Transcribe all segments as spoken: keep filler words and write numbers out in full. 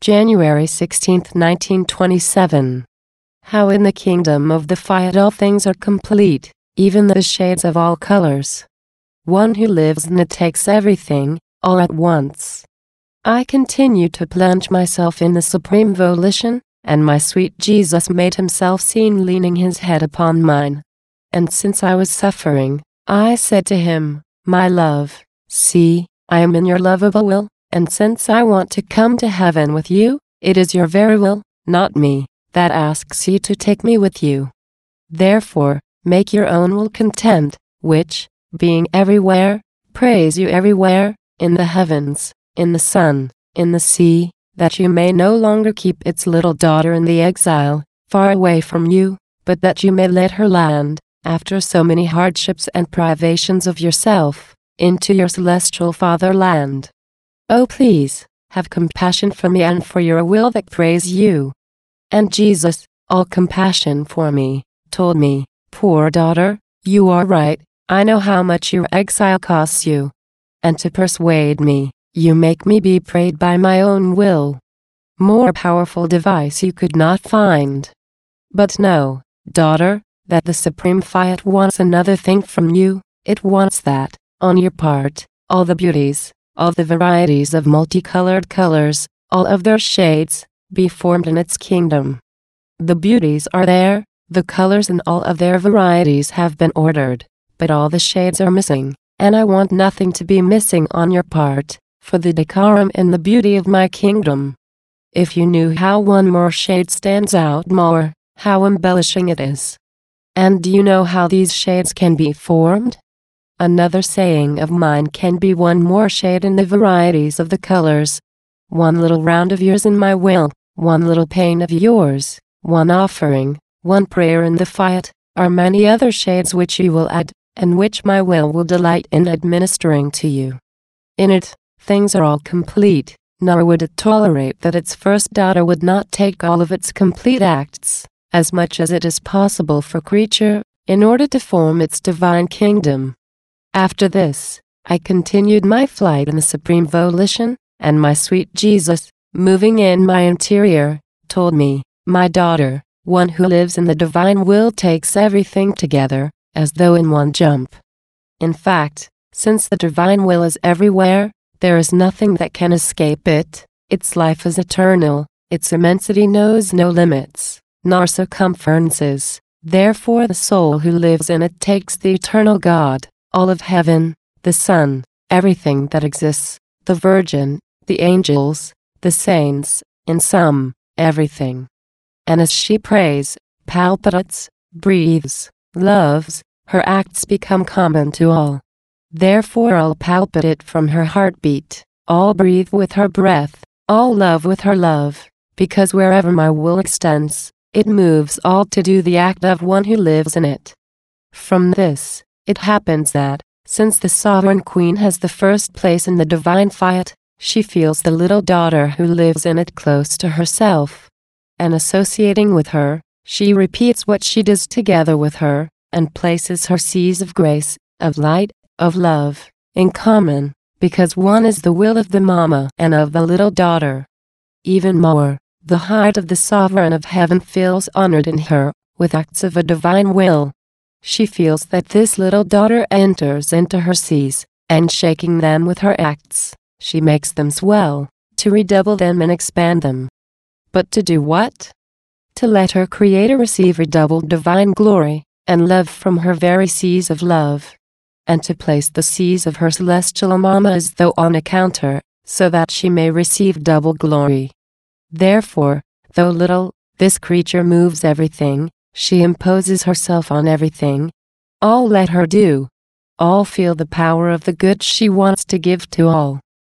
January sixteenth, nineteen twenty-seven. How in the kingdom of the fiat all things are complete, even the shades of all colors. One who lives in it takes everything, all at once. I continue to plunge myself in the supreme volition, and my sweet Jesus made himself seen leaning his head upon mine. And since I was suffering, I said to him, "My love, see, I am in your lovable will, and since I want to come to heaven with you, it is your very will, not me, that asks you to take me with you. Therefore, make your own will content, which, being everywhere, praise you everywhere, in the heavens, in the sun, in the sea, that you may no longer keep its little daughter in the exile, far away from you, but that you may let her land, after so many hardships and privations of yourself, into your celestial fatherland. Oh, please, have compassion for me and for your will that praise you." And Jesus, all compassion for me, told me, "Poor daughter, you are right, I know how much your exile costs you. And to persuade me, you make me be prayed by my own will. More powerful device you could not find. But know, daughter, that the supreme fiat wants another thing from you. It wants that, on your part, all the beauties, all the varieties of multicolored colors, all of their shades, be formed in its kingdom. The beauties are there, the colors and all of their varieties have been ordered, but all the shades are missing, and I want nothing to be missing on your part, for the decorum and the beauty of my kingdom. If you knew how one more shade stands out more, how embellishing it is. And do you know how these shades can be formed? Another saying of mine can be one more shade in the varieties of the colors. One little round of yours in my will, one little pain of yours, one offering, one prayer in the fiat, are many other shades which you will add, and which my will will delight in administering to you. In it, things are all complete, nor would it tolerate that its first daughter would not take all of its complete acts, as much as it is possible for creature, in order to form its divine kingdom. After this, I continued my flight in the supreme volition, and my sweet Jesus, moving in my interior, told me, "My daughter, one who lives in the divine will takes everything together, as though in one jump. In fact, since the divine will is everywhere, there is nothing that can escape it. Its life is eternal, its immensity knows no limits, nor circumferences. Therefore the soul who lives in it takes the eternal God, all of heaven, the sun, everything that exists, the Virgin, the angels, the saints, in sum, everything. And as she prays, palpitates, breathes, loves, her acts become common to all. Therefore all palpitate from her heartbeat, all breathe with her breath, all love with her love, because wherever my will extends, it moves all to do the act of one who lives in it. From this, it happens that, since the sovereign queen has the first place in the divine fiat, she feels the little daughter who lives in it close to herself. And associating with her, she repeats what she does together with her, and places her seas of grace, of light, of love, in common, because one is the will of the mama and of the little daughter. Even more, the heart of the sovereign of heaven feels honored in her, with acts of a divine will. She feels that this little daughter enters into her seas, and shaking them with her acts, she makes them swell, to redouble them and expand them. But to do what? To let her Creator receive redoubled divine glory, and love from her very seas of love. And to place the seas of her celestial mama as though on a counter, so that she may receive double glory. Therefore, though little, this creature moves everything, she imposes herself on everything. All let her do. All feel the power of the good she wants to give to all.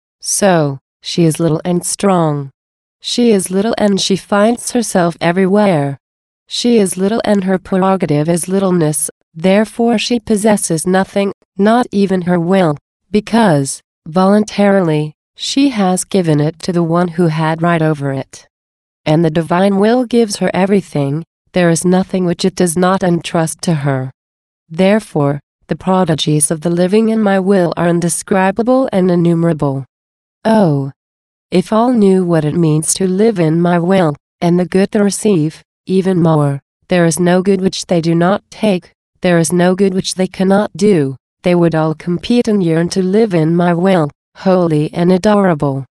So, she is little and strong. She is little and she finds herself everywhere. She is little and her prerogative is littleness, therefore she possesses nothing, not even her will, because, voluntarily, she has given it to the one who had right over it. And the divine will gives her everything. There is nothing which it does not entrust to her. Therefore, the prodigies of the living in my will are indescribable and innumerable. Oh, If all knew what it means to live in my will, and the good they receive, even more, there is no good which they do not take, there is no good which they cannot do, they would all compete and yearn to live in my will, holy and adorable.